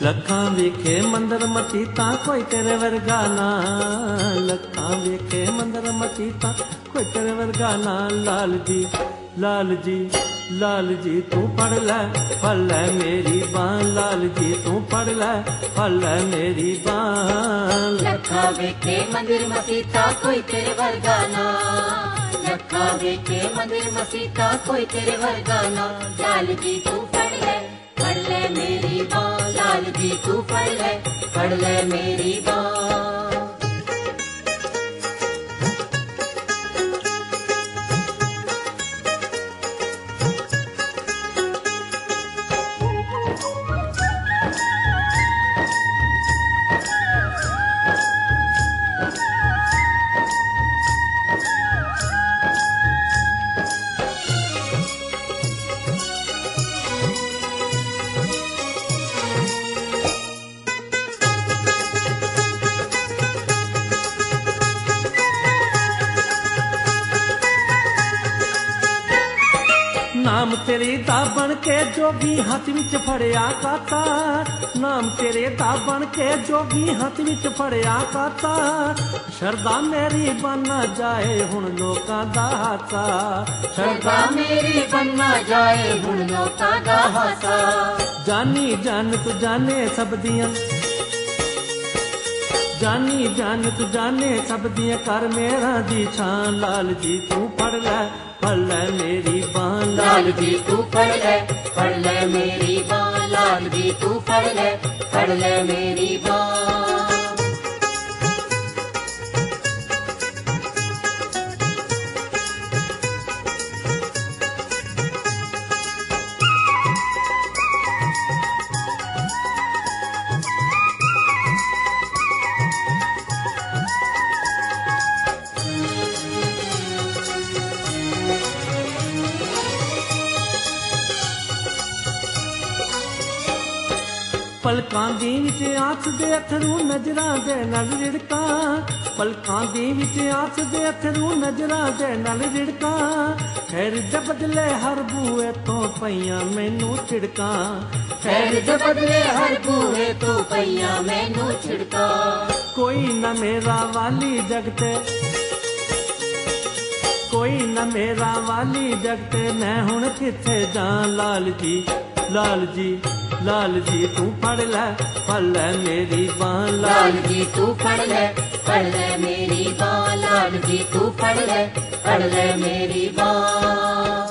लखां वेखे मंदिर मसीता कोई तेरे वर्गा ना, लखां वेखे मंदिर मसीता कोई तेरे वर्गा ना। लाल जी लाल जी लाल जी तू पढ़ ले मेरी बां, लाल जी तू पढ़ ले मेरी बां। लखां वेखे मंदिर मसीता कोई तेरे वर्गा ना, लखां वेखे मंदिर मसीता कोई तेरे वर्गा ना। लाल जी तू पढ़ ले मेरी बां, लाल जी तू पढ़ ले मेरी बां। नाम तेरे दा बन के जोगी हाथ विच फड़िया काता, नाम तेरे दा बन के जोगी हाथ विच फड़िया काता। शरदा मेरी बन जाए हुण लोकां दा हासा, शरदा मेरी बन जाए हुण लोकां दा हासा। जानी जान तू जाने सब दियां, जानी जान तू जाने सब दियां कर मेरा दी छां। लाल जी तू पढ़ ले मेरी बां, लाल जी तू पढ़ ले मेरी बां, लाल जी तू पढ़ ले मेरी बां। पलकां दी विच आस दे अथरू नजरां दे नाल रिड़कां, पलकां दी विच आस दे अथरू नजरां दे नाल रिड़कां। खैर ज बदले हर बूए तो पईयां मैनू छिड़कां, खैर ज बदले हर बूए तो पईयां मैनू छिड़कां। कोई न मेरा वाली जगते, कोई न मेरा वाली जगते मैं हुण किथे जां। लाल जी लाल जी लाल जी तू पढ़ ले मेरी बां, लाल जी तू पढ़ ले मेरी बां, लाल जी तू पढ़ ले मेरी बां।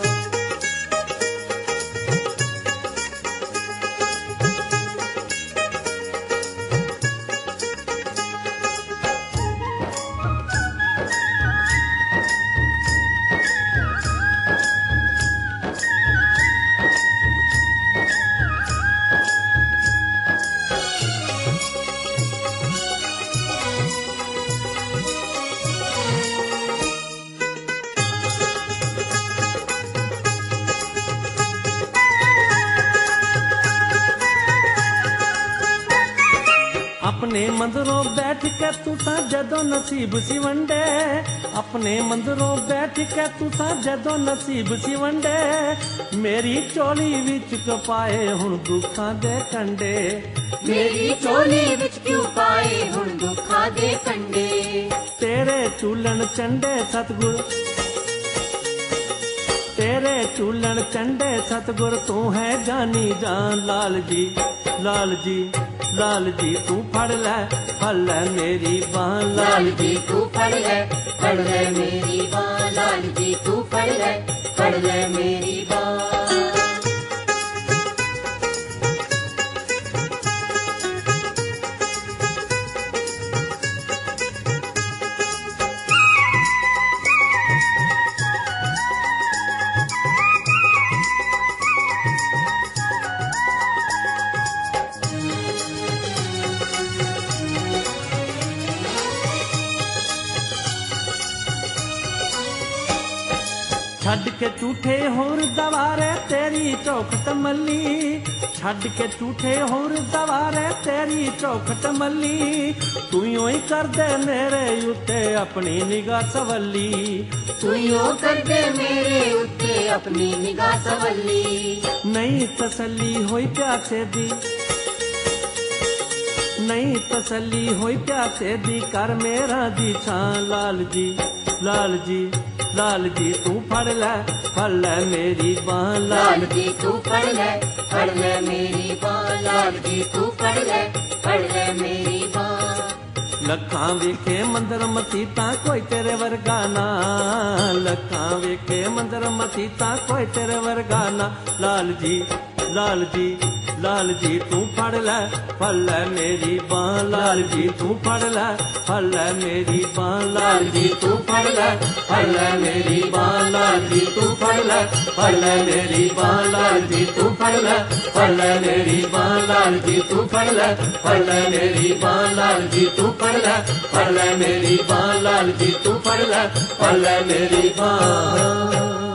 अपने मंदिरों बैठ के तुसा जदों नसीब सी वंडे, अपने मंदिरों बैठ के तुसा जदों नसीब सी वंडे। मेरी चोली विच कपाए हुण दुखां दे कंडे, मेरी चोली विच क्यों पाए हुण दुखां दे कंडे। तेरे चूलन चंडे सतगुर, तेरे चूलन चंडे सतगुर तू है जानी जान। लाल जी लाल जी लाल जी तू पढ़ ले मेरी बां, लाल जी तू पढ़ ले मेरी बां, लाल जी तू पढ़ ले मेरी बां। छड़ के झूठे होर दवारे तेरी चौखट मल्ली, छड़ के झूठे होर दवारे तेरी चौखट मल्ली। तू यूं ही कर दे मेरे उत्ते अपनी निगाह सवली, तू यूं कर दे मेरे उत्ते अपनी निगाह सवली। नहीं तसल्ली होई प्यासे दी, नहीं तसल्ली होई प्यासे दी कर मेरा दी छां लाल जी लाल जी लाल जी तू फड़ ले मेरी बां लाल जी तू फड़ ले मेरी बां लाल जी तू फड़ ले मेरी बां लखां वेखे मंदर मसीता कोई तेरे वर्गा ना लखां वेखे मंदर मसीता कोई तेरे वर्गा ना लाल जी लाल जी लाल जी तू फड़ ले मेरी बां लाल जी तू फड़ ले मेरी बां लाल जी तू फड़ ले मेरी बां लाल जी तू फड़ ले मेरी बां लाल जी तू फड़ ले मेरी बां लाल जी तू फड़ ले मेरी बां लाल जी तू फड़ ले मेरी बां लाल जी तू फड़ ले मेरी बां